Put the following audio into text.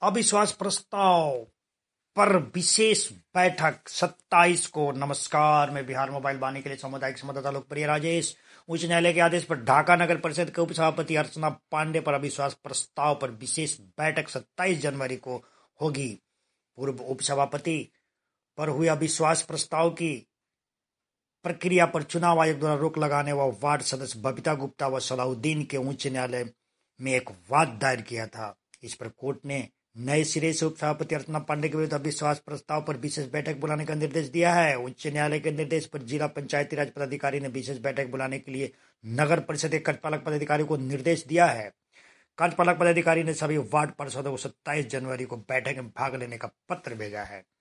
अविश्वास प्रस्ताव पर विशेष बैठक 27 को। नमस्कार, मैं बिहार मोबाइल वाणी के लिए सामुदायिक संवाददाता लोकप्रिय राजेश। उच्च न्यायालय के आदेश पर ढाका नगर परिषद के उपसभापति अर्चना पांडे पर अविश्वास प्रस्ताव पर विशेष बैठक 27 जनवरी को होगी। पूर्व उपसभापति पर हुए अविश्वास प्रस्ताव की प्रक्रिया पर चुनाव आयोग द्वारा रोक लगाने व वार्ड सदस्य बबीता गुप्ता व सलाउद्दीन के उच्च न्यायालय में एक वाद दायर किया था। इस पर कोर्ट ने नए सिरे से उपसभापति अर्चना पांडे के विरुद्ध अविश्वास प्रस्ताव पर विशेष बैठक बुलाने का निर्देश दिया है। उच्च न्यायालय के निर्देश पर जिला पंचायती राज पदाधिकारी ने विशेष बैठक बुलाने के लिए नगर परिषद के कार्यपालक पदाधिकारी को निर्देश दिया है। कार्यपालक पदाधिकारी ने सभी वार्ड पार्षदों को 27 जनवरी को बैठक में भाग लेने का पत्र भेजा है।